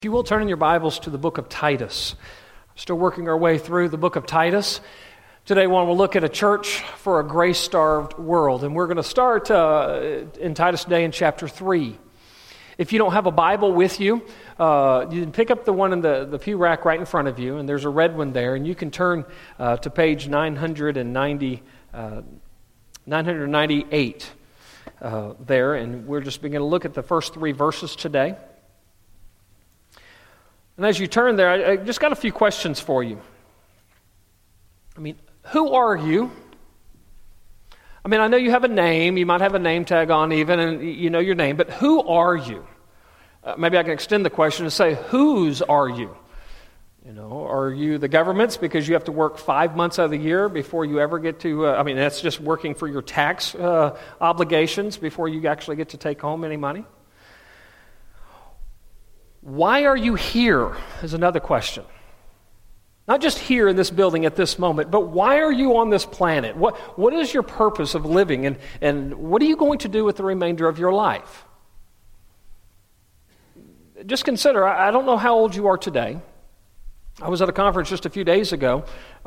If you will, turn in your Bibles to the book of Titus. Still working our way through the book of Titus. Today, we'll look at a church for a grace-starved world. And we're going to start in Titus today in chapter 3. If you don't have a Bible with you, you can pick up the one in the pew rack right in front of you, and there's a red one there, and you can turn to page 998 there, and we're just going to look at the first three verses today. And as you turn there, I just got a few questions for you. Who are you? I know you have a name. You might have a name tag on even, and you know your name. But who are you? Maybe I can extend the question and say, whose are you? Are you the government's because you have to work 5 months out of the year before you ever get to, that's just working for your tax obligations before you actually get to take home any money? Why are you here is another question. Not just here in this building at this moment, but why are you on this planet? What is your purpose of living, and what are you going to do with the remainder of your life? Just consider, I don't know how old you are today. I was at a conference just a few days ago.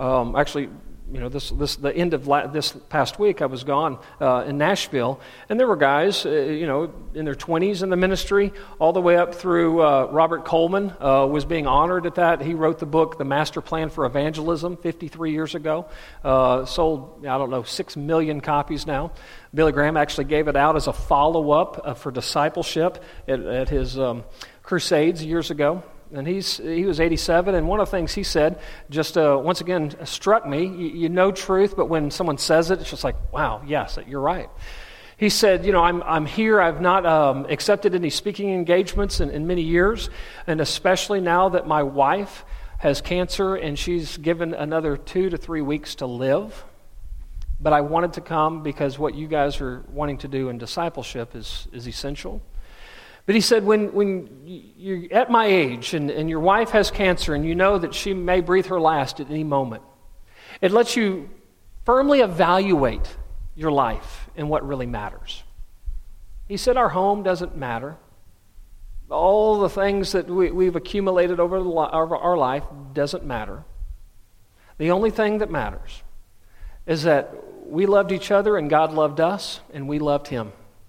The end of this past week, I was gone in Nashville, and there were guys, in their 20s in the ministry, all the way up through Robert Coleman was being honored at that. He wrote the book, The Master Plan for Evangelism, 53 years ago. Sold, 6 million copies now. Billy Graham actually gave it out as a follow-up for discipleship at his crusades years ago. And he was 87, and one of the things he said just once again struck me. You know truth, but when someone says it, it's just like, wow, yes, you're right. He said, I'm here. I've not accepted any speaking engagements in many years, and especially now that my wife has cancer and she's given another 2 to 3 weeks to live. But I wanted to come because what you guys are wanting to do in discipleship is essential. But he said, when you're at my age and your wife has cancer and you know that she may breathe her last at any moment, it lets you firmly evaluate your life and what really matters. He said our home doesn't matter. All the things that we've accumulated over our life doesn't matter. The only thing that matters is that we loved each other and God loved us and we loved Him.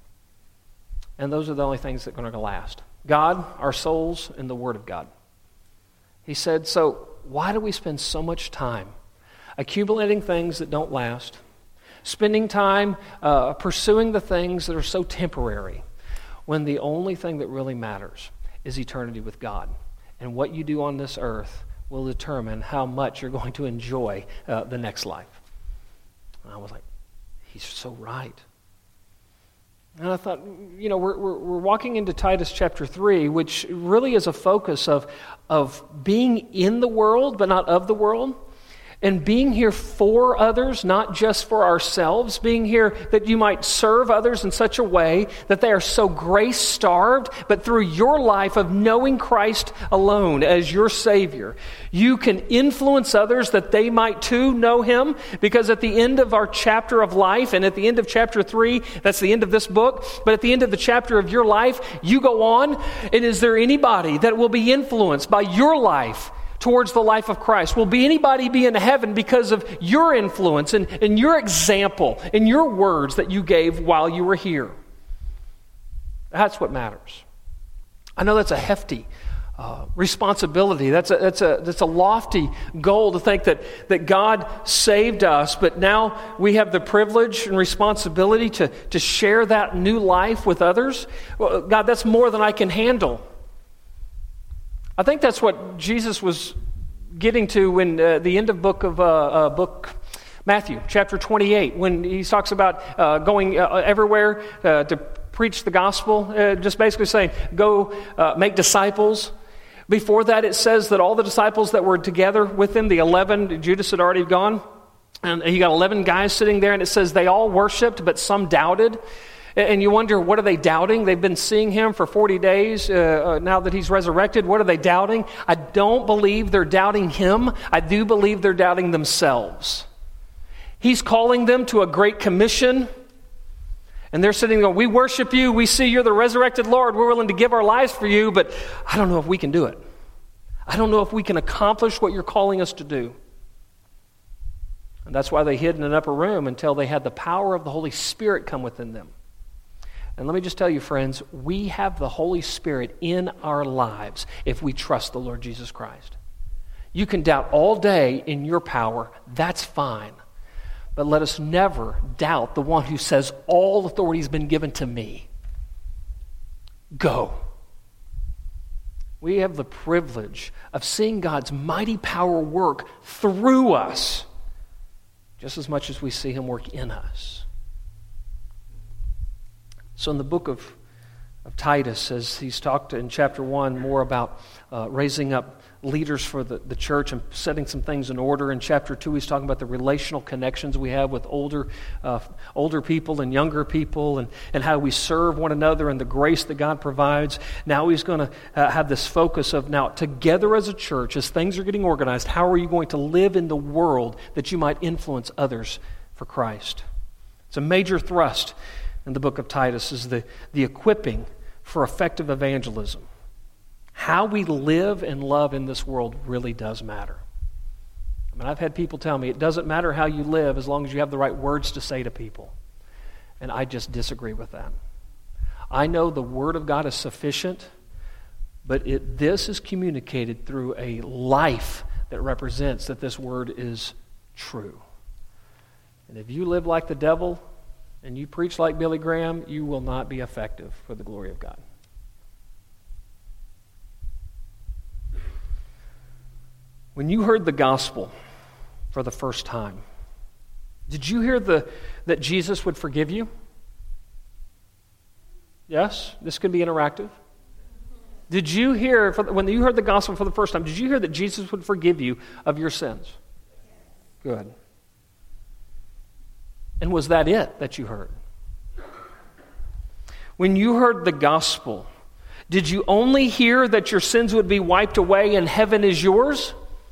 And those are the only things that are going to last. God, our souls, and the Word of God. He said, so why do we spend so much time accumulating things that don't last, spending time pursuing the things that are so temporary, when the only thing that really matters is eternity with God? And what you do on this earth will determine how much you're going to enjoy the next life. And I was like, he's so right. And I thought, we're walking into Titus chapter 3, which really is a focus of being in the world, but not of the world, and being here for others, not just for ourselves, being here that you might serve others in such a way that they are so grace-starved, but through your life of knowing Christ alone as your Savior, you can influence others that they might too know Him, because at the end of our chapter of life, and at the end of chapter 3, that's the end of this book, but at the end of the chapter of your life, you go on, and is there anybody that will be influenced by your life towards the life of Christ? Will anybody be in heaven because of your influence and your example and your words that you gave while you were here? That's what matters. I know that's a hefty responsibility. That's a lofty goal to think that God saved us, but now we have the privilege and responsibility to share that new life with others. Well, God, that's more than I can handle. I think that's what Jesus was getting to when the end of book Matthew, chapter 28, when he talks about going everywhere to preach the gospel, just basically saying, go make disciples. Before that, it says that all the disciples that were together with him, the 11, Judas had already gone, and you got 11 guys sitting there, and it says they all worshiped, but some doubted. And you wonder, what are they doubting? They've been seeing him for 40 days now that he's resurrected. What are they doubting? I don't believe they're doubting him. I do believe they're doubting themselves. He's calling them to a great commission. And they're sitting there going, we worship you, we see you're the resurrected Lord, we're willing to give our lives for you, but I don't know if we can do it. I don't know if we can accomplish what you're calling us to do. And that's why they hid in an upper room until they had the power of the Holy Spirit come within them. And let me just tell you, friends, we have the Holy Spirit in our lives if we trust the Lord Jesus Christ. You can doubt all day in your power, that's fine. But let us never doubt the one who says, all authority has been given to me. Go. We have the privilege of seeing God's mighty power work through us, just as much as we see him work in us. So in the book of Titus, as he's talked in chapter 1 more about raising up leaders for the church and setting some things in order. In chapter 2, he's talking about the relational connections we have with older people and younger people and how we serve one another and the grace that God provides. Now he's going to have this focus of now together as a church, as things are getting organized, how are you going to live in the world that you might influence others for Christ? It's a major thrust in the book of Titus is the equipping for effective evangelism. How we live and love in this world really does matter. I mean, I've had people tell me it doesn't matter how you live as long as you have the right words to say to people. And I just disagree with that. I know the Word of God is sufficient, but this is communicated through a life that represents that this Word is true. And if you live like the devil and you preach like Billy Graham, you will not be effective for the glory of God. When you heard the gospel for the first time, did you hear that Jesus would forgive you? Yes? This could be interactive. Did you hear, when you heard the gospel for the first time, did you hear that Jesus would forgive you of your sins? Good. And was that it that you heard? When you heard the gospel, did you only hear that your sins would be wiped away and heaven is yours?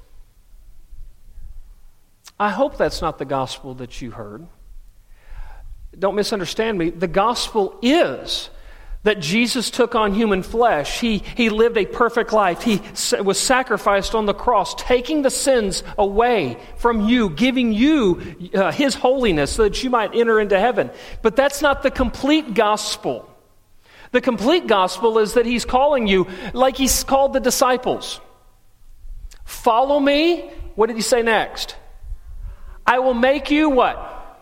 I hope that's not the gospel that you heard. Don't misunderstand me. The gospel is that Jesus took on human flesh. He lived a perfect life. He was sacrificed on the cross, taking the sins away from you, giving you His holiness so that you might enter into heaven. But that's not the complete gospel. The complete gospel is that He's calling you like He's called the disciples. Follow me. What did He say next? I will make you what?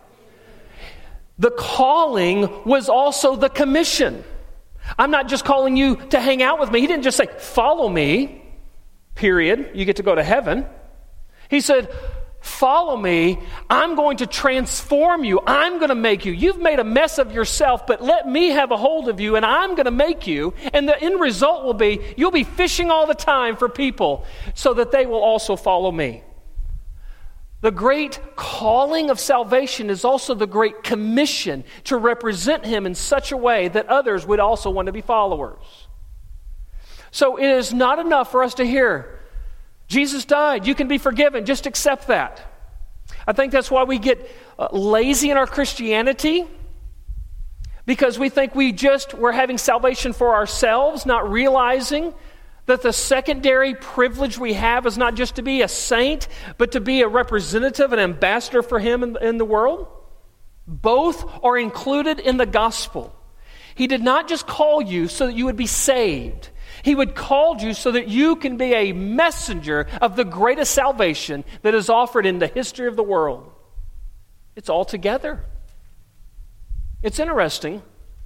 The calling was also the commission. I'm not just calling you to hang out with me. He didn't just say, follow me, period. You get to go to heaven. He said, follow me. I'm going to transform you. I'm going to make you. You've made a mess of yourself, but let me have a hold of you, and I'm going to make you. And the end result will be, you'll be fishing all the time for people so that they will also follow me. The great calling of salvation is also the great commission to represent Him in such a way that others would also want to be followers. So it is not enough for us to hear, Jesus died, you can be forgiven, just accept that. I think that's why we get lazy in our Christianity, because we think we're having salvation for ourselves, not realizing that the secondary privilege we have is not just to be a saint, but to be a representative, an ambassador for Him in the world. Both are included in the gospel. He did not just call you so that you would be saved. He would call you so that you can be a messenger of the greatest salvation that is offered in the history of the world. It's all together. It's interesting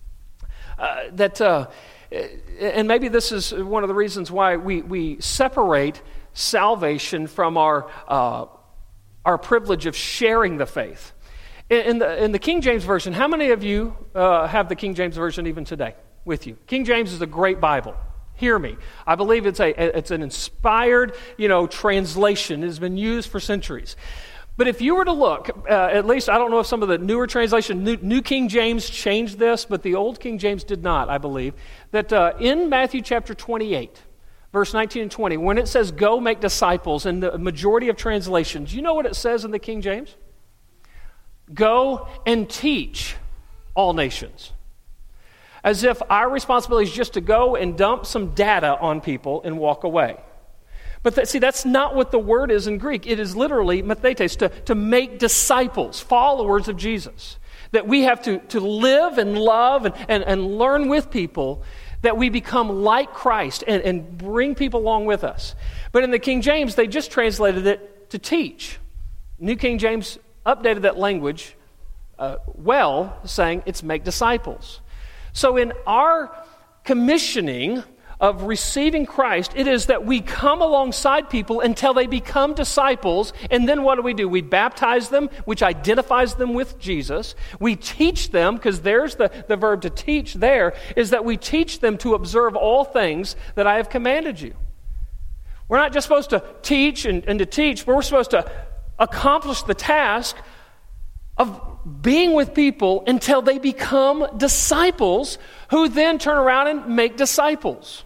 that... and maybe this is one of the reasons why we separate salvation from our privilege of sharing the faith. In the King James Version, how many of you have the King James Version even today with you? King James is a great Bible. Hear me. I believe it's an inspired, translation. It has been used for centuries. But if you were to look, at least I don't know if some of the newer translations, New King James changed this, but the Old King James did not, I believe, that in Matthew chapter 28, verse 19 and 20, when it says, go make disciples, in the majority of translations, you know what it says in the King James? Go and teach all nations. as if our responsibility is just to go and dump some data on people and walk away. But see, that's not what the word is in Greek. It is literally mathetes, to make disciples, followers of Jesus. That we have to live and love and learn with people, that we become like Christ and bring people along with us. But in the King James, they just translated it to teach. New King James updated that language saying it's make disciples. So in our commissioning of receiving Christ, it is that we come alongside people until they become disciples, and then what do? We baptize them, which identifies them with Jesus. We teach them, because there's the verb to teach there, is that we teach them to observe all things that I have commanded you. We're not just supposed to teach and to teach, but we're supposed to accomplish the task of being with people until they become disciples, who then turn around and make disciples.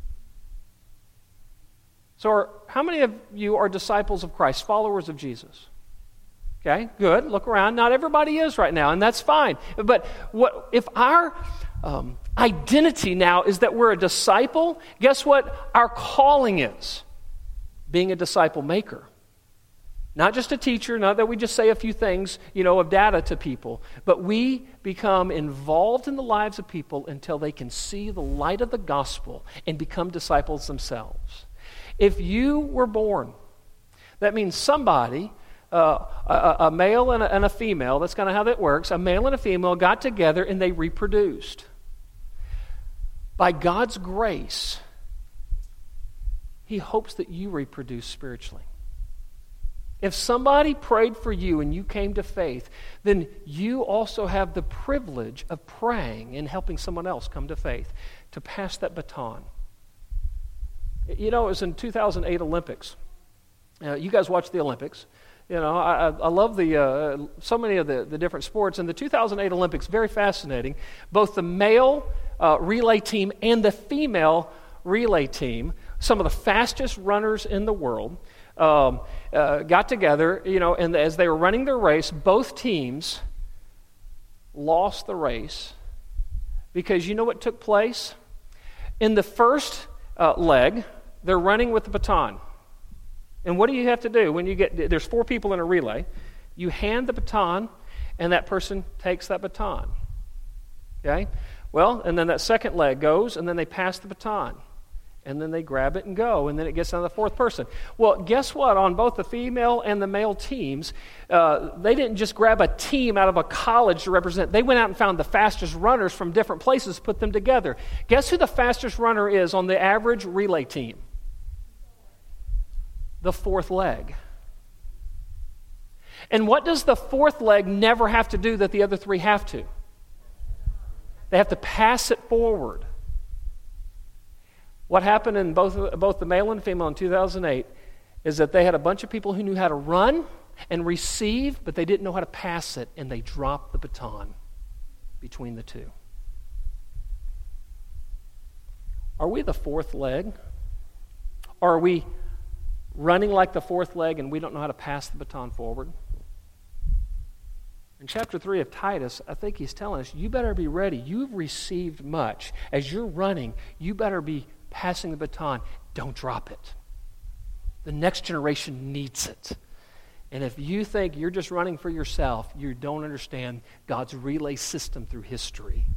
So how many of you are disciples of Christ, followers of Jesus? Okay, good. Look around. Not everybody is right now, and that's fine. But what if our identity now is that we're a disciple? Guess what our calling is? Being a disciple maker. Not just a teacher, not that we just say a few things, of data to people, but we become involved in the lives of people until they can see the light of the gospel and become disciples themselves. If you were born, that means somebody, a male and a female, that's kind of how that works, a male and a female got together and they reproduced. By God's grace, He hopes that you reproduce spiritually. If somebody prayed for you and you came to faith, then you also have the privilege of praying and helping someone else come to faith, to pass that baton. It was in 2008 Olympics. You guys watch the Olympics. I love so many of the different sports. And the 2008 Olympics, very fascinating. Both the male relay team and the female relay team, some of the fastest runners in the world, got together, and as they were running their race, both teams lost the race because you know what took place? In the first leg, they're running with the baton. And what do you have to do when there's 4 people in a relay? You hand the baton, and that person takes that baton. Okay? Well, and then that second leg goes, and then they pass the baton. And then they grab it and go, and then it gets down to the 4th person. Well, guess what? On both the female and the male teams, they didn't just grab a team out of a college to represent. They went out and found the fastest runners from different places, put them together. Guess who the fastest runner is on the average relay team? The 4th leg. And what does the 4th leg never have to do that the other 3 have to? They have to pass it forward. What happened in both the male and female in 2008 is that they had a bunch of people who knew how to run and receive, but they didn't know how to pass it, and they dropped the baton between the two. Are we the 4th leg? Or are we running like the 4th leg and we don't know how to pass the baton forward? In chapter 3 of Titus, I think he's telling us, you better be ready. You've received much. As you're running, you better be passing the baton. Don't drop it. The next generation needs it. And if you think you're just running for yourself, you don't understand God's relay system through history.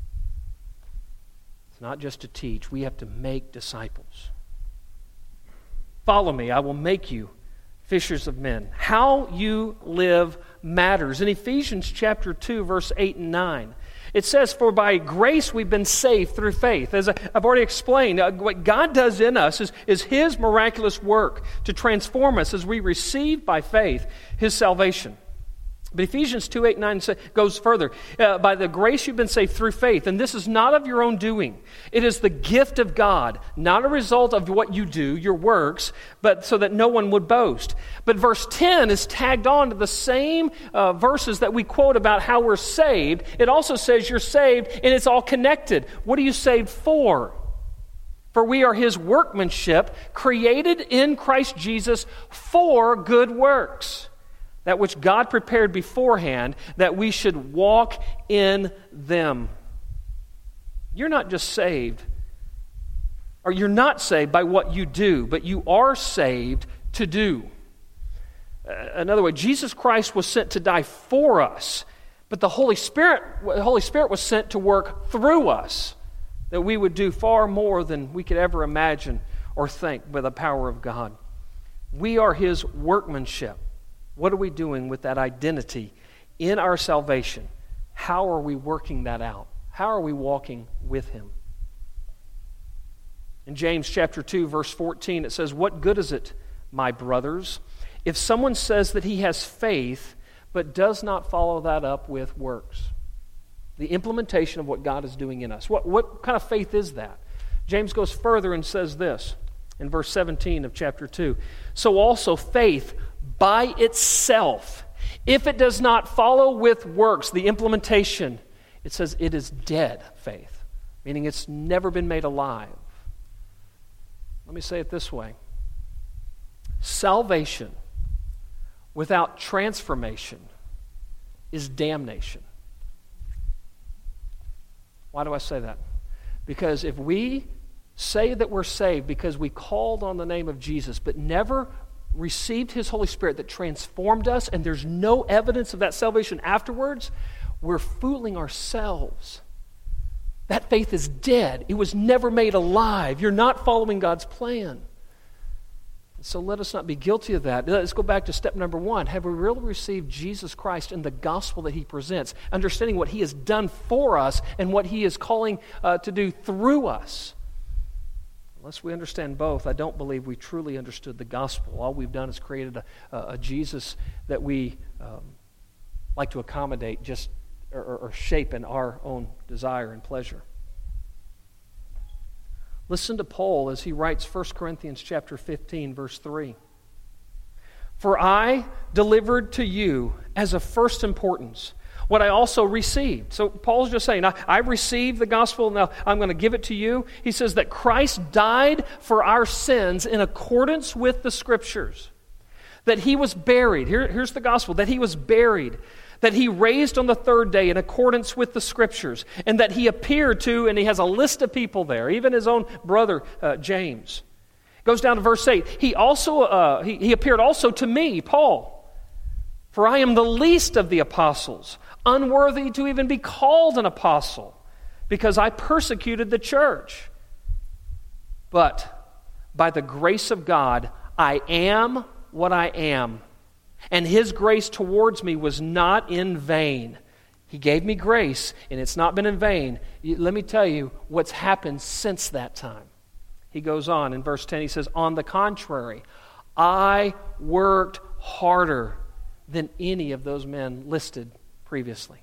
It's not just to teach. We have to make disciples. Follow me. I will make you fishers of men. How you live matters. In Ephesians chapter 2, verse 8 and 9, it says, for by grace we've been saved through faith. As I've already explained, what God does in us is His miraculous work to transform us as we receive by faith His salvation. But Ephesians 2, 8, 9 goes further. By the grace you've been saved through faith, and this is not of your own doing. It is the gift of God, not a result of what you do, your works, but so that no one would boast. But verse 10 is tagged on to the same verses that we quote about how we're saved. It also says you're saved, and it's all connected. What are you saved for? For we are His workmanship, created in Christ Jesus for good works, that which God prepared beforehand, that we should walk in them. You're not just saved, or you're not saved by what you do, but you are saved to do. Another way, Jesus Christ was sent to die for us, but the Holy Spirit was sent to work through us, that we would do far more than we could ever imagine or think by the power of God. We are His workmanship. What are we doing with that identity in our salvation? How are we working that out? How are we walking with Him? In James chapter 2, verse 14, it says, "What good is it, my brothers, if someone says that he has faith, but does not follow that up with works?" The implementation of what God is doing in us. What kind of faith is that? James goes further and says this in verse 17 of chapter 2. "So also faith by itself, if it does not follow with works," the implementation, it says it is dead faith, meaning it's never been made alive. Let me say it this way. Salvation without transformation is damnation. Why do I say that? Because if we say that we're saved because we called on the name of Jesus but never received His Holy Spirit that transformed us, and there's no evidence of that salvation afterwards, we're fooling ourselves. That faith is dead. It was never made alive. You're not following God's plan. So let us not be guilty of that. Let's go back to step number 1. Have we really received Jesus Christ and the gospel that He presents, understanding what He has done for us and what He is calling to do through us? Unless we understand both, I don't believe we truly understood the gospel. All we've done is created a Jesus that we like to accommodate just or shape in our own desire and pleasure. Listen to Paul as he writes 1 Corinthians chapter 15, verse 3. "For I delivered to you as of first importance what I also received." So Paul's just saying, I received the gospel, now I'm going to give it to you. He says that Christ died for our sins in accordance with the Scriptures. That He was buried. Here's the gospel. That He was buried. That He raised on the third day in accordance with the Scriptures, and that He appeared to, and he has a list of people there, even His own brother James. Goes down to verse 8. He appeared also to me, Paul, for I am the least of the apostles, unworthy to even be called an apostle, because I persecuted the church. But by the grace of God, I am what I am. And His grace towards me was not in vain. He gave me grace, and it's not been in vain. Let me tell you what's happened since that time. He goes on in verse 10, he says, "On the contrary, I worked harder than any of those men listed previously.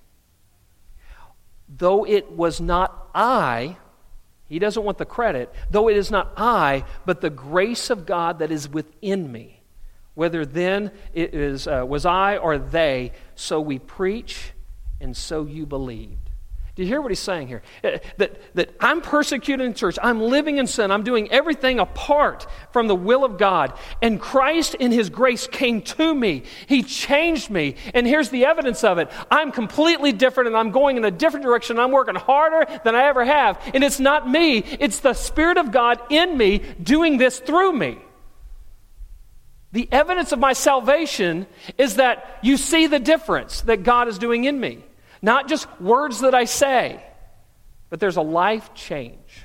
Though it was not I," he doesn't want the credit, "though it is not I, but the grace of God that is within me. Whether then it was I or they, so we preach, and so you believed." Do you hear what he's saying here? That I'm persecuted in church. I'm living in sin. I'm doing everything apart from the will of God. And Christ in His grace came to me. He changed me. And here's the evidence of it. I'm completely different, and I'm going in a different direction. I'm working harder than I ever have. And it's not me. It's the Spirit of God in me doing this through me. The evidence of my salvation is that you see the difference that God is doing in me. Not just words that I say, but there's a life change.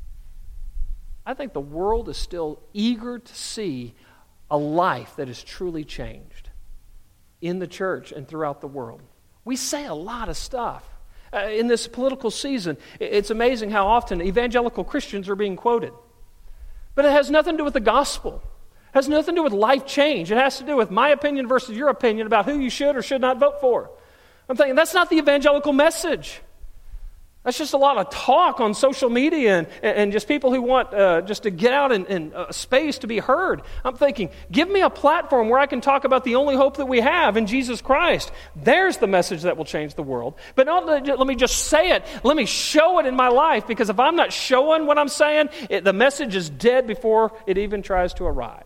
I think the world is still eager to see a life that is truly changed in the church and throughout the world. We say a lot of stuff. In this political season, it's amazing how often evangelical Christians are being quoted. But it has nothing to do with the gospel. It has nothing to do with life change. It has to do with my opinion versus your opinion about who you should or should not vote for. I'm thinking, that's not the evangelical message. That's just a lot of talk on social media and just people who want just to get out in space to be heard. I'm thinking, give me a platform where I can talk about the only hope that we have in Jesus Christ. There's the message that will change the world. But not let me just say it. Let me show it in my life, because if I'm not showing what I'm saying, the message is dead before it even tries to arrive.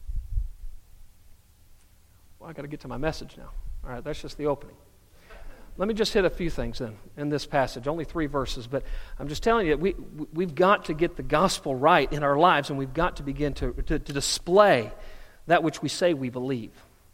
Well, I got to get to my message now. All right, that's just the opening. let me just hit a few things then in this passage. Only 3 verses, but I'm just telling you, we've got to get the gospel right in our lives, and we've got to begin to display that which we say we believe.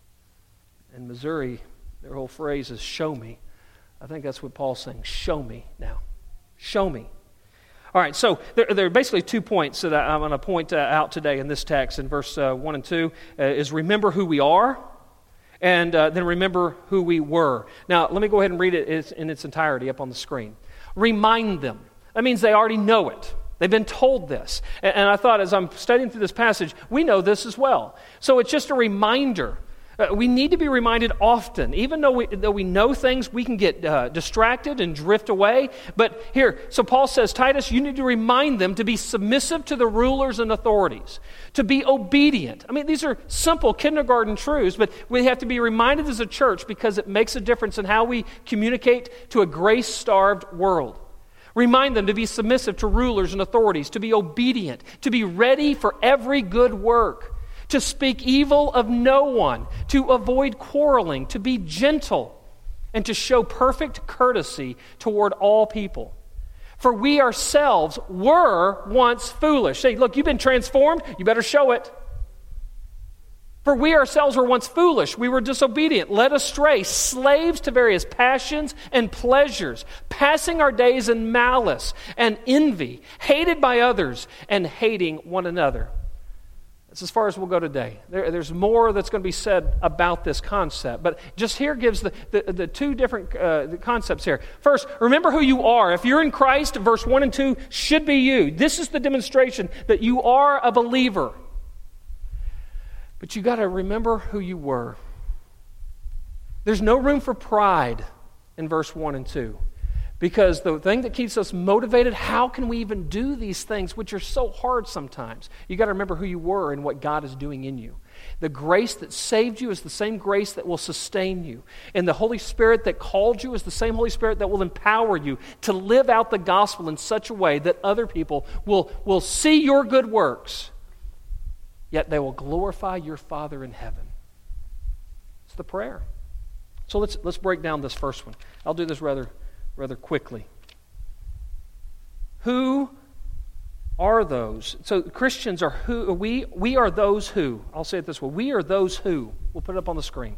In Missouri, their whole phrase is show me. I think that's what Paul's saying. Show me now. Show me. All right, so there are basically 2 points that I'm going to point out today in this text in verse 1 and 2, is remember who we are, and then remember who we were. Now, let me go ahead and read it in its entirety up on the screen. Remind them. That means they already know it. They've been told this. And I thought as I'm studying through this passage, we know this as well. So it's just a reminder. We need to be reminded often. Even though we know things, we can get distracted and drift away. But here, so Paul says, Titus, you need to remind them to be submissive to the rulers and authorities, to be obedient. I mean, these are simple kindergarten truths, but we have to be reminded as a church because it makes a difference in how we communicate to a grace-starved world. Remind them to be submissive to rulers and authorities, to be obedient, to be ready for every good work, to speak evil of no one, to avoid quarreling, to be gentle, and to show perfect courtesy toward all people. For we ourselves were once foolish. Say, look, you've been transformed, you better show it. For we ourselves were once foolish, we were disobedient, led astray, slaves to various passions and pleasures, passing our days in malice and envy, hated by others and hating one another. That's as far as we'll go today. There's more that's going to be said about this concept, but just here gives the 2 different concepts here. First, remember who you are. If you're in Christ, verse 1 and 2 should be you. This is the demonstration that you are a believer. But you got to remember who you were. There's no room for pride in verse 1 and 2. Because the thing that keeps us motivated, how can we even do these things, which are so hard sometimes? You got to remember who you were and what God is doing in you. The grace that saved you is the same grace that will sustain you. And the Holy Spirit that called you is the same Holy Spirit that will empower you to live out the gospel in such a way that other people will see your good works, yet they will glorify your Father in heaven. It's the prayer. So let's break down this first one. I'll do this rather quickly. Who are those? So Christians are who? We are those who. I'll say it this way. We are those who. We'll put it up on the screen.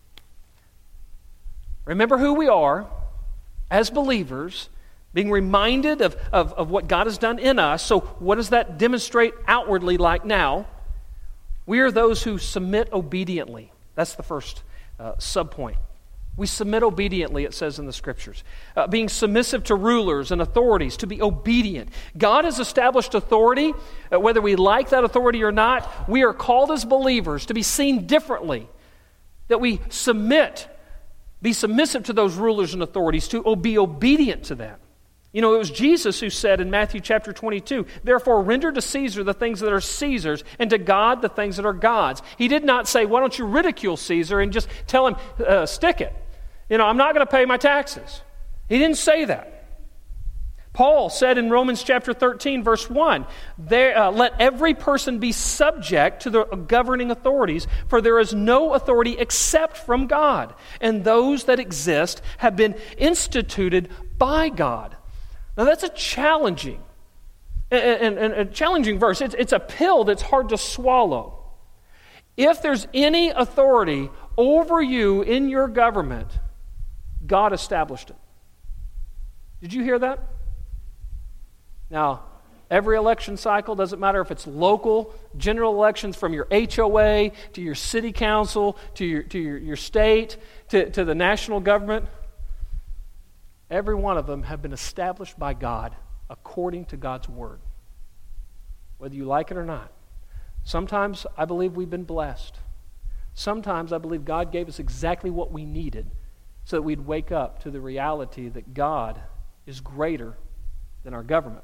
Remember who we are as believers, being reminded of what God has done in us. So what does that demonstrate outwardly like now? We are those who submit obediently. That's the first subpoint. We submit obediently, it says in the Scriptures. Being submissive to rulers and authorities, to be obedient. God has established authority. Whether we like that authority or not, we are called as believers to be seen differently. That we be submissive to those rulers and authorities, to be obedient to them. You know, it was Jesus who said in Matthew chapter 22, therefore render to Caesar the things that are Caesar's, and to God the things that are God's. He did not say, why don't you ridicule Caesar and just tell him, stick it. You know, I'm not going to pay my taxes. He didn't say that. Paul said in Romans chapter 13, verse 1, let every person be subject to the governing authorities, for there is no authority except from God, and those that exist have been instituted by God. Now that's a challenging verse. It's a pill that's hard to swallow. If there's any authority over you in your government, God established it. Did you hear that? Now, every election cycle, doesn't matter if it's local, general elections from your HOA to your city council to your state to the national government, every one of them have been established by God according to God's word, whether you like it or not. Sometimes I believe we've been blessed. Sometimes I believe God gave us exactly what we needed so that we'd wake up to the reality that God is greater than our government.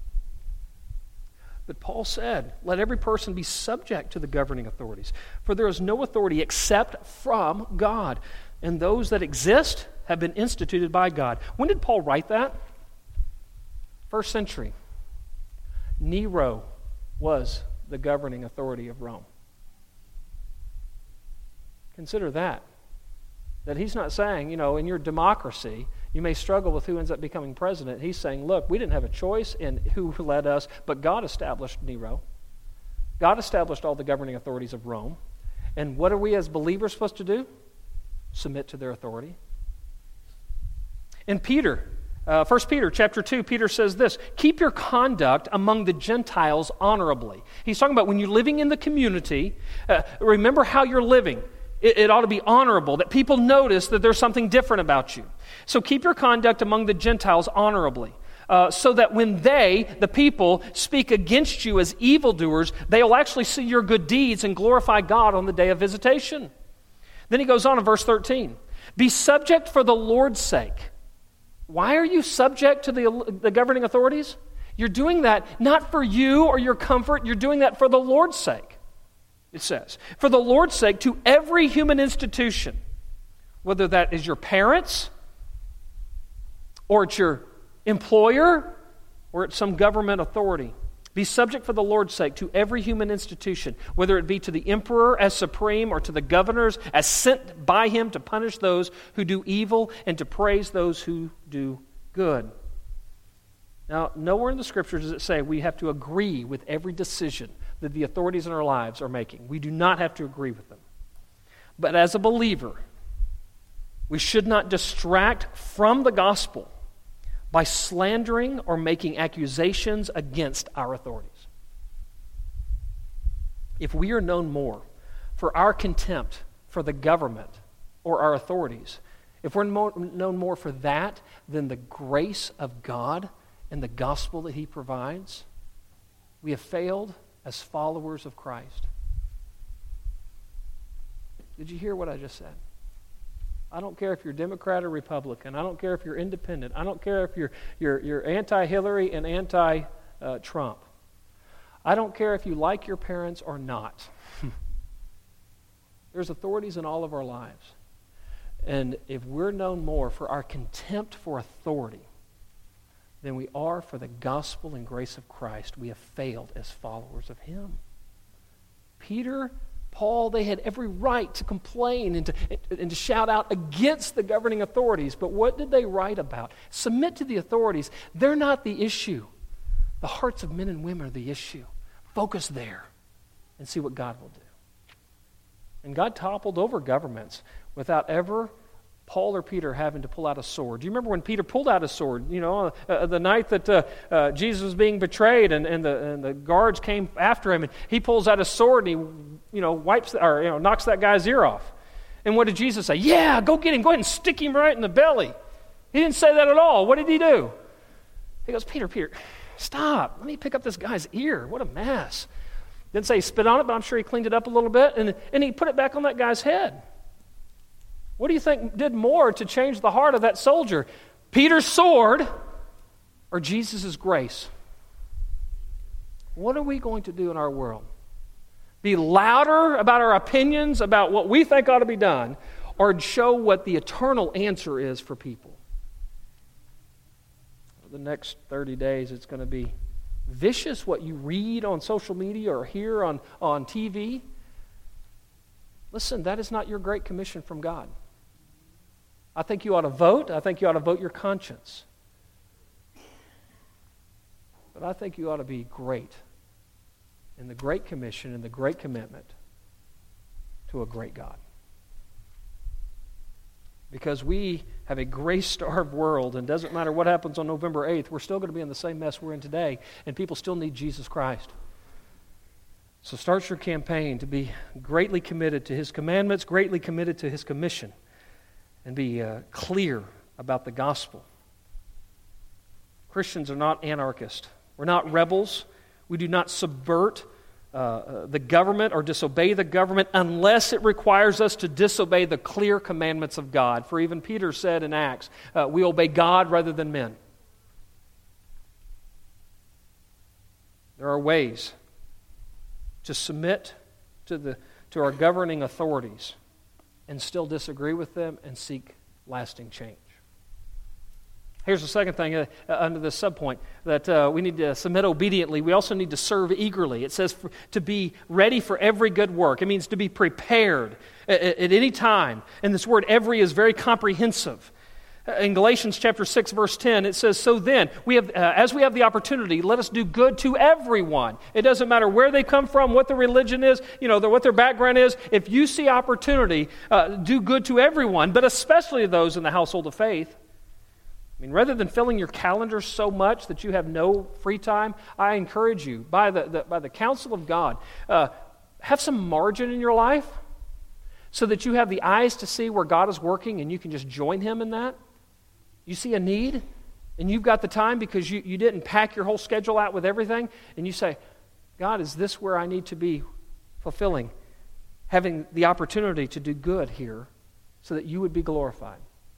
But Paul said, let every person be subject to the governing authorities, for there is no authority except from God, and those that exist have been instituted by God. When did Paul write that? 1st century. Nero was the governing authority of Rome. Consider that. That he's not saying, in your democracy, you may struggle with who ends up becoming president. He's saying, look, we didn't have a choice in who led us, but God established Nero. God established all the governing authorities of Rome. And what are we as believers supposed to do? Submit to their authority. In Peter, 1 Peter chapter 2, Peter says this, keep your conduct among the Gentiles honorably. He's talking about when you're living in the community, remember how you're living. It ought to be honorable, that people notice that there's something different about you. So keep your conduct among the Gentiles honorably, so that when the people, speak against you as evildoers, they will actually see your good deeds and glorify God on the day of visitation. Then he goes on in verse 13, be subject for the Lord's sake. Why are you subject to the governing authorities? You're doing that not for you or your comfort, you're doing that for the Lord's sake. It says, for the Lord's sake, to every human institution, whether that is your parents, or it's your employer, or it's some government authority. Be subject for the Lord's sake to every human institution, whether it be to the emperor as supreme or to the governors as sent by him to punish those who do evil and to praise those who do good. Now, nowhere in the Scriptures does it say we have to agree with every decision that the authorities in our lives are making. We do not have to agree with them. But as a believer, we should not distract from the gospel by slandering or making accusations against our authorities. If we are known more for our contempt for the government or our authorities, if we're known more for that than the grace of God and the gospel that He provides, we have failed as followers of Christ. Did you hear what I just said? I don't care if you're Democrat or Republican. I don't care if you're independent. I don't care if you're anti-Hillary and anti-Trump. I don't care if you like your parents or not. There's authorities in all of our lives. And if we're known more for our contempt for authority than we are for the gospel and grace of Christ, we have failed as followers of Him. Peter, Paul, they had every right to complain and to shout out against the governing authorities. But what did they write about? Submit to the authorities. They're not the issue. The hearts of men and women are the issue. Focus there and see what God will do. And God toppled over governments without ever Paul or Peter having to pull out a sword. Do you remember when Peter pulled out a sword? The night that Jesus was being betrayed and the guards came after him, and he pulls out a sword and he knocks that guy's ear off. And what did Jesus say? Yeah, go get him. Go ahead and stick him right in the belly. He didn't say that at all. What did he do? He goes, Peter, stop. Let me pick up this guy's ear. What a mess. Didn't say he spit on it, but I'm sure he cleaned it up a little bit, and he put it back on that guy's head. What do you think did more to change the heart of that soldier? Peter's sword or Jesus' grace? What are we going to do in our world? Be louder about our opinions, about what we think ought to be done, or show what the eternal answer is for people? The next 30 days, it's going to be vicious what you read on social media or hear on TV. Listen, that is not your Great Commission from God. I think you ought to vote. I think you ought to vote your conscience. But I think you ought to be great in the Great Commission and the Great Commitment to a great God. Because we have a grace-starved world, and it doesn't matter what happens on November 8th, we're still going to be in the same mess we're in today, and people still need Jesus Christ. So start your campaign to be greatly committed to His commandments, greatly committed to His commission, and be clear about the gospel. Christians are not anarchists. We're not rebels. We do not subvert the government or disobey the government unless it requires us to disobey the clear commandments of God. For even Peter said in Acts, we obey God rather than men. There are ways to submit to our governing authorities and still disagree with them and seek lasting change. Here's the second thing under this subpoint, that we need to submit obediently. We also need to serve eagerly. It says to be ready for every good work. It means to be prepared at any time. And this word every is very comprehensive. In Galatians chapter 6, verse 10, it says, so then, as we have the opportunity, let us do good to everyone. It doesn't matter where they come from, what their religion is, what their background is. If you see opportunity, do good to everyone, but especially those in the household of faith. I mean, rather than filling your calendar so much that you have no free time, I encourage you, by the counsel of God, have some margin in your life so that you have the eyes to see where God is working and you can just join Him in that. You see a need, and you've got the time because you didn't pack your whole schedule out with everything, and you say, God, is this where I need to be fulfilling, having the opportunity to do good here so that you would be glorified?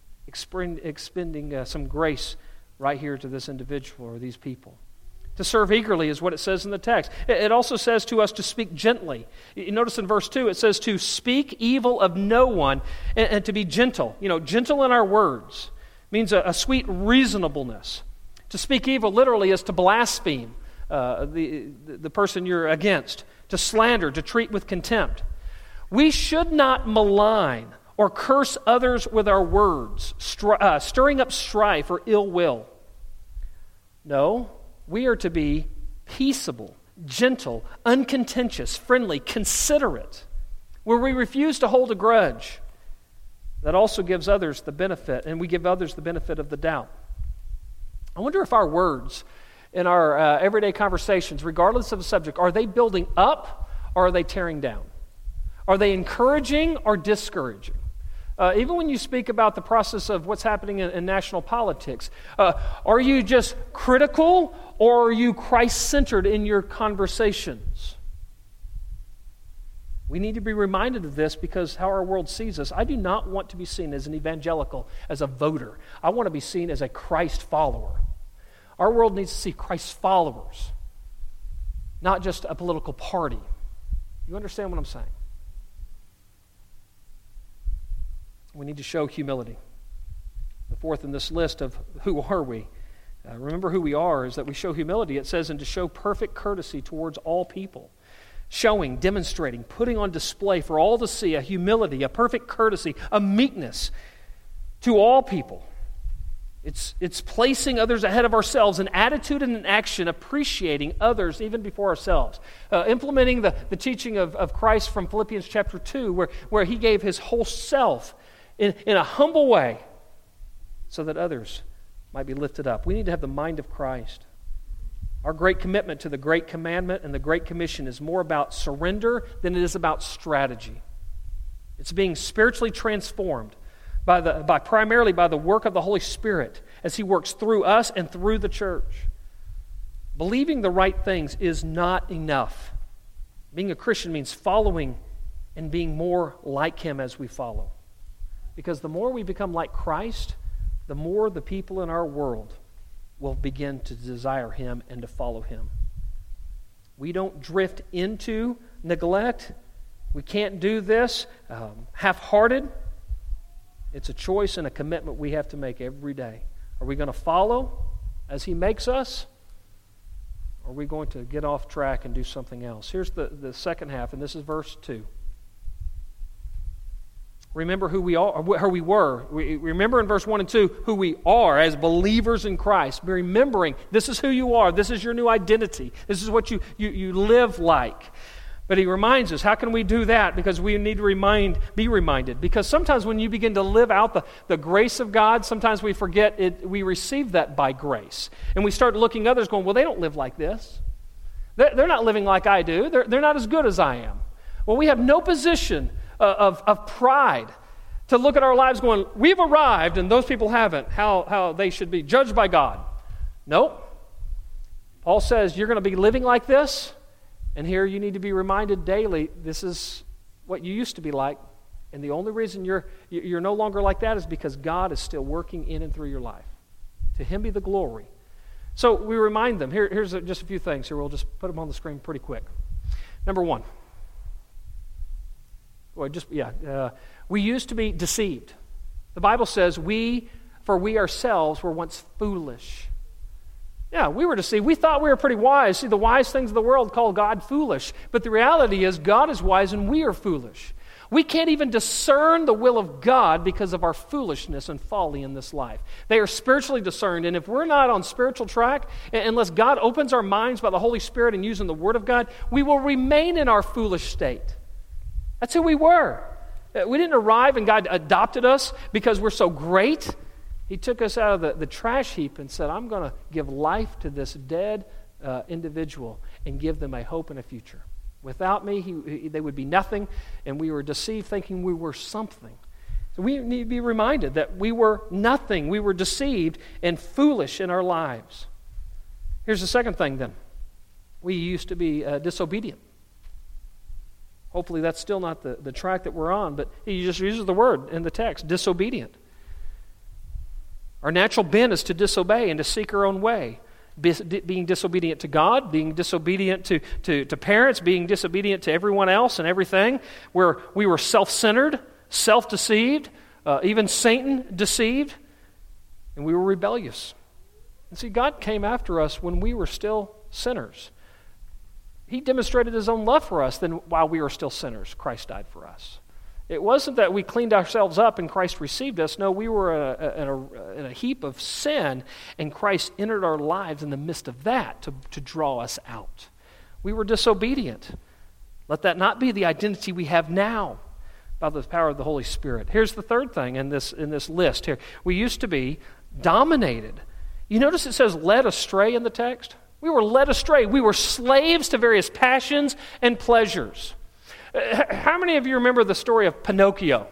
Expending some grace right here to this individual or these people. To serve eagerly is what it says in the text. It also says to us to speak gently. You notice in verse 2 it says to speak evil of no one and to be gentle. Gentle in our words means a sweet reasonableness. To speak evil literally is to blaspheme the person you're against, to slander, to treat with contempt. We should not malign or curse others with our words, stirring up strife or ill will. No, we are to be peaceable, gentle, uncontentious, friendly, considerate, where we refuse to hold a grudge. That also gives others the benefit, and we give others the benefit of the doubt. I wonder if our words in our everyday conversations, regardless of the subject, are they building up or are they tearing down? Are they encouraging or discouraging? Even when you speak about the process of what's happening in national politics, are you just critical or are you Christ-centered in your conversations? We need to be reminded of this because how our world sees us. I do not want to be seen as an evangelical, as a voter. I want to be seen as a Christ follower. Our world needs to see Christ followers, not just a political party. You understand what I'm saying? We need to show humility. The fourth in this list of who are we? Remember who we are is that we show humility. It says, and to show perfect courtesy towards all people. Showing, demonstrating, putting on display for all to see a humility, a perfect courtesy, a meekness to all people. It's placing others ahead of ourselves, an attitude and an action, appreciating others even before ourselves. Implementing the teaching of Christ from Philippians chapter 2, where He gave His whole self in a humble way so that others might be lifted up. We need to have the mind of Christ. Our great commitment to the Great Commandment and the Great Commission is more about surrender than it is about strategy. It's being spiritually transformed primarily by the work of the Holy Spirit as He works through us and through the church. Believing the right things is not enough. Being a Christian means following and being more like Him as we follow. Because the more we become like Christ, the more the people in our world will begin to desire Him and to follow Him. We don't drift into neglect. We can't do this half-hearted. It's a choice and a commitment we have to make every day. Are we going to follow as He makes us? Or are we going to get off track and do something else? Here's the second half, and this is verse 2. Remember who we are, who we were. We remember in verse 1 and 2 who we are as believers in Christ. Remembering this is who you are. This is your new identity. This is what you live like. But he reminds us, how can we do that? Because we need to be reminded. Because sometimes when you begin to live out the grace of God, sometimes we forget it. We receive that by grace. And we start looking at others going, well, they don't live like this. They're not living like I do. They're not as good as I am. Well, we have no position of pride to look at our lives going, we've arrived and those people haven't, how they should be judged by God. Nope. Paul says you're going to be living like this, and here you need to be reminded daily, this is what you used to be like, and the only reason you're no longer like that is because God is still working in and through your life. To Him be the glory. So we remind them. Here's just a few things here. We'll just put them on the screen pretty quick. Number one. We used to be deceived. The Bible says we for we ourselves were once foolish. Yeah, we were deceived. We thought we were pretty wise. See, the wise things of the world call God foolish. But the reality is God is wise and we are foolish. We can't even discern the will of God because of our foolishness and folly in this life. They are spiritually discerned, and if we're not on spiritual track, unless God opens our minds by the Holy Spirit and using the Word of God, we will remain in our foolish state. That's who we were. We didn't arrive and God adopted us because we're so great. He took us out of the trash heap and said, I'm going to give life to this dead individual and give them a hope and a future. Without me, they would be nothing, and we were deceived thinking we were something. So we need to be reminded that we were nothing. We were deceived and foolish in our lives. Here's the second thing then. We used to be disobedient. Hopefully that's still not the track that we're on, but he just uses the word in the text, disobedient. Our natural bent is to disobey and to seek our own way. Being disobedient to God, being disobedient to parents, being disobedient to everyone else and everything, where we were self-centered, self-deceived, even Satan deceived, and we were rebellious. And see, God came after us when we were still sinners. He demonstrated His own love for us. Then while we were still sinners, Christ died for us. It wasn't that we cleaned ourselves up and Christ received us. No, we were in a heap of sin, and Christ entered our lives in the midst of that to draw us out. We were disobedient. Let that not be the identity we have now by the power of the Holy Spirit. Here's the third thing in this list here. We used to be dominated. You notice it says led astray in the text? We were led astray. We were slaves to various passions and pleasures. How many of you remember the story of Pinocchio?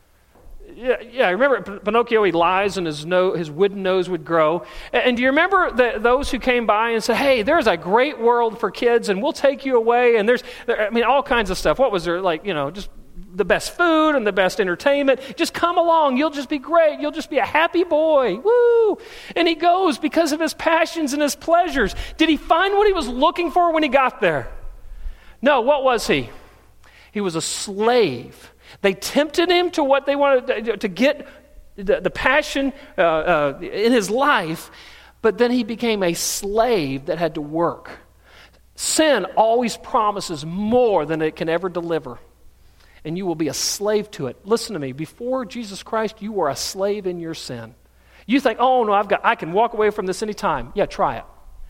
Yeah, remember Pinocchio, he lies and his wooden nose would grow. And do you remember those who came by and said, hey, there's a great world for kids and we'll take you away, and there's all kinds of stuff. What was there? Just the best food and the best entertainment. Just come along. You'll just be great. You'll just be a happy boy. Woo! And he goes because of his passions and his pleasures. Did he find what he was looking for when he got there? No, what was he? He was a slave. They tempted him to what they wanted to get the passion in his life, but then he became a slave that had to work. Sin always promises more than it can ever deliver, and you will be a slave to it. Listen to me. Before Jesus Christ, you were a slave in your sin. You think, oh no, I can walk away from this anytime. Yeah, try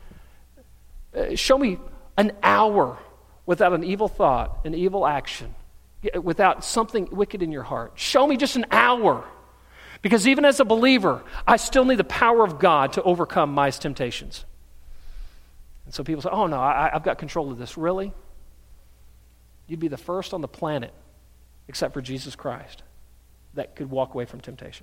it. Show me an hour without an evil thought, an evil action, without something wicked in your heart. Show me just an hour. Because even as a believer, I still need the power of God to overcome my temptations. And so people say, oh no, I've got control of this. Really? You'd be the first on the planet, except for Jesus Christ, that could walk away from temptation.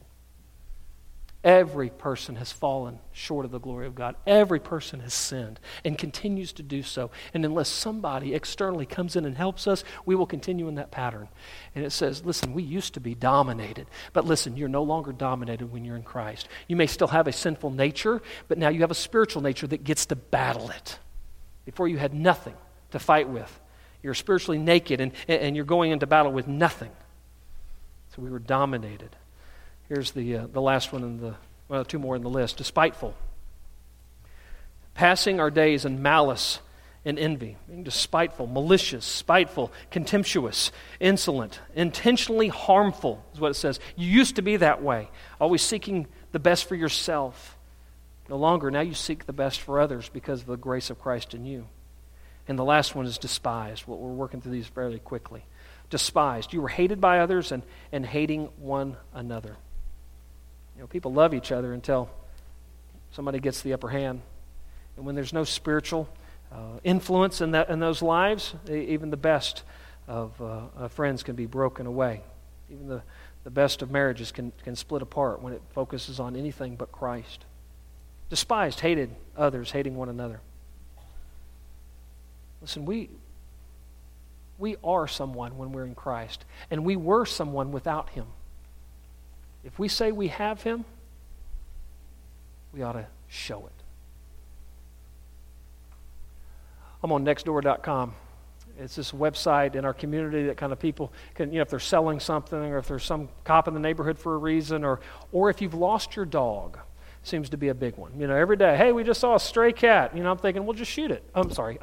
Every person has fallen short of the glory of God. Every person has sinned and continues to do so. And unless somebody externally comes in and helps us, we will continue in that pattern. And it says, listen, we used to be dominated. But listen, you're no longer dominated when you're in Christ. You may still have a sinful nature, but now you have a spiritual nature that gets to battle it. Before you had nothing to fight with. You're spiritually naked and you're going into battle with nothing. So we were dominated. Here's the last one two more in the list. Despiteful. Passing our days in malice and envy. Being despiteful, malicious, spiteful, contemptuous, insolent, intentionally harmful is what it says. You used to be that way. Always seeking the best for yourself. No longer. Now you seek the best for others because of the grace of Christ in you. And the last one is despised. We're working through these fairly quickly. Despised. You were hated by others and hating one another. People love each other until somebody gets the upper hand. And when there's no spiritual influence in those lives, even the best of friends can be broken away. Even the best of marriages can split apart when it focuses on anything but Christ. Despised, hated others, hating one another. Listen, we are someone when we're in Christ, and we were someone without Him. If we say we have Him, we ought to show it. I'm on nextdoor.com, It's this website in our community that kind of people can, if they're selling something or if there's some cop in the neighborhood for a reason or if you've lost your dog, seems to be a big one. Every day, hey, we just saw a stray cat. I'm thinking, well, just shoot it. I'm sorry.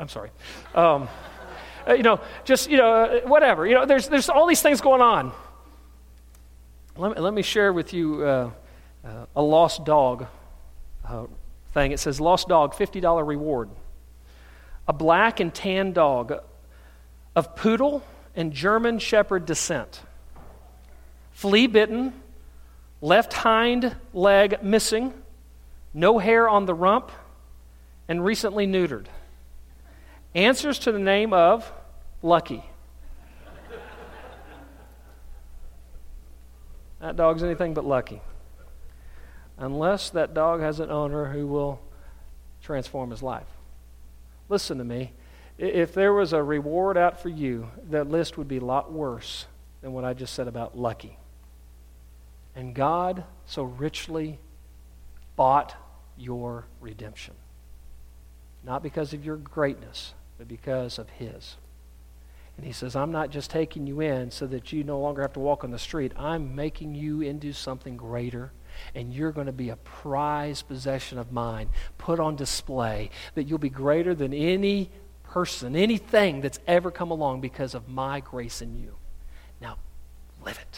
Whatever. There's all these things going on. Let me share with you a lost dog thing. It says, lost dog, $50 reward. A black and tan dog of poodle and German shepherd descent. Flea bitten, left hind leg missing, no hair on the rump, and recently neutered. Answers to the name of Lucky. That dog's anything but lucky. Unless that dog has an owner who will transform his life. Listen to me. If there was a reward out for you, that list would be a lot worse than what I just said about Lucky. And God so richly bought your redemption. Not because of your greatness, but because of His. And He says, I'm not just taking you in so that you no longer have to walk on the street. I'm making you into something greater, and you're going to be a prized possession of mine, put on display, that you'll be greater than any person, anything that's ever come along because of my grace in you. Now, live it.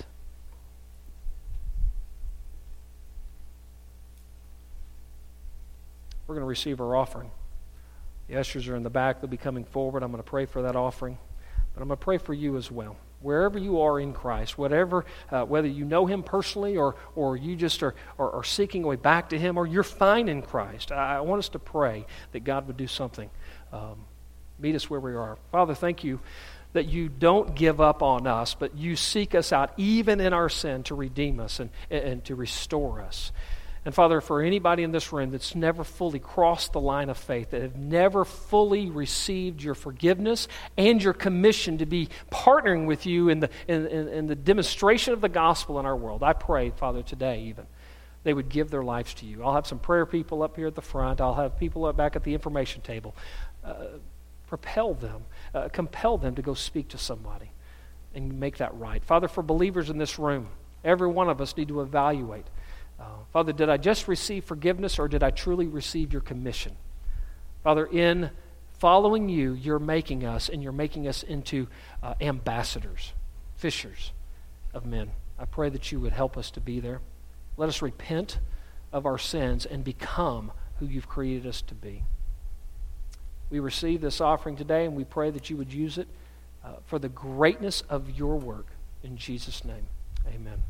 We're going to receive our offering. The ushers are in the back. They'll be coming forward. I'm going to pray for that offering. But I'm going to pray for you as well. Wherever you are in Christ, whatever, whether you know Him personally or you just are seeking a way back to Him or you're fine in Christ, I want us to pray that God would do something. Meet us where we are. Father, thank you that you don't give up on us, but you seek us out even in our sin to redeem us and to restore us. And Father, for anybody in this room that's never fully crossed the line of faith, that have never fully received your forgiveness and your commission to be partnering with you in the demonstration of the gospel in our world, I pray, Father, today even, they would give their lives to you. I'll have some prayer people up here at the front. I'll have people up back at the information table. Propel them, compel them to go speak to somebody and make that right. Father, for believers in this room, every one of us need to evaluate. Father, did I just receive forgiveness or did I truly receive your commission? Father, in following you, you're making us into ambassadors, fishers of men. I pray that you would help us to be there. Let us repent of our sins and become who you've created us to be. We receive this offering today and we pray that you would use it for the greatness of your work. In Jesus' name, amen.